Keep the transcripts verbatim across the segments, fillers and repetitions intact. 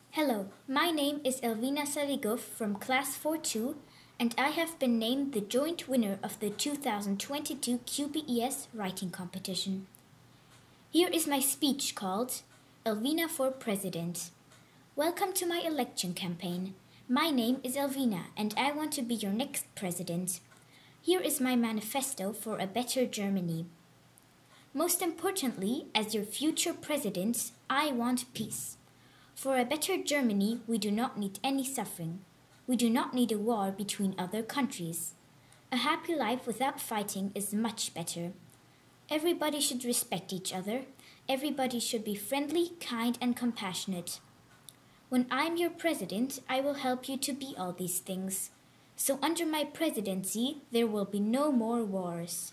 Hello, my name is Elvina Sarigov from Class four two, and I have been named the joint winner of the two thousand twenty-two Q B E S writing competition. Here is my speech called Elvina for President. Welcome to my election campaign. My name is Elvina, and I want to be your next president. Here is my manifesto for a better Germany. Most importantly, as your future president, I want peace. For a better Germany, we do not need any suffering. We do not need a war between other countries. A happy life without fighting is much better. Everybody should respect each other. Everybody should be friendly, kind, and compassionate. When I'm your president, I will help you to be all these things. So under my presidency, there will be no more wars.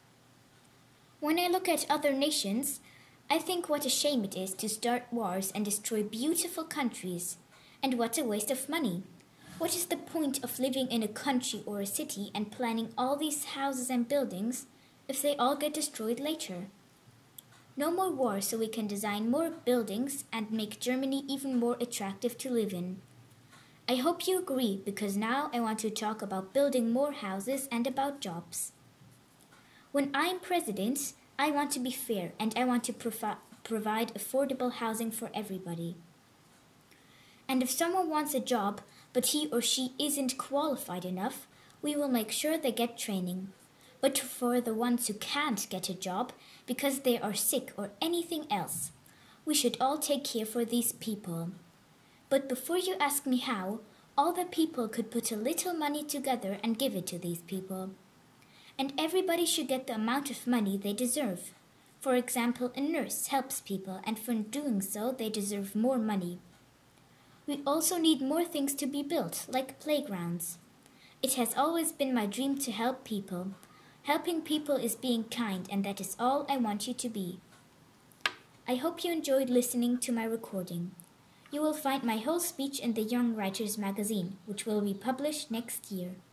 When I look at other nations, I think what a shame it is to start wars and destroy beautiful countries. And what a waste of money. What is the point of living in a country or a city and planning all these houses and buildings if they all get destroyed later? No more wars so we can design more buildings and make Germany even more attractive to live in. I hope you agree, because now I want to talk about building more houses and about jobs. When I'm president, I want to be fair and I want to provi- provide affordable housing for everybody. And if someone wants a job, but he or she isn't qualified enough, we will make sure they get training. But for the ones who can't get a job because they are sick or anything else, we should all take care for these people. But before you ask me how, all the people could put a little money together and give it to these people. And everybody should get the amount of money they deserve. For example, a nurse helps people, and for doing so, they deserve more money. We also need more things to be built, like playgrounds. It has always been my dream to help people. Helping people is being kind, and that is all I want you to be. I hope you enjoyed listening to my recording. You will find my whole speech in the Young Writers magazine, which will be published next year.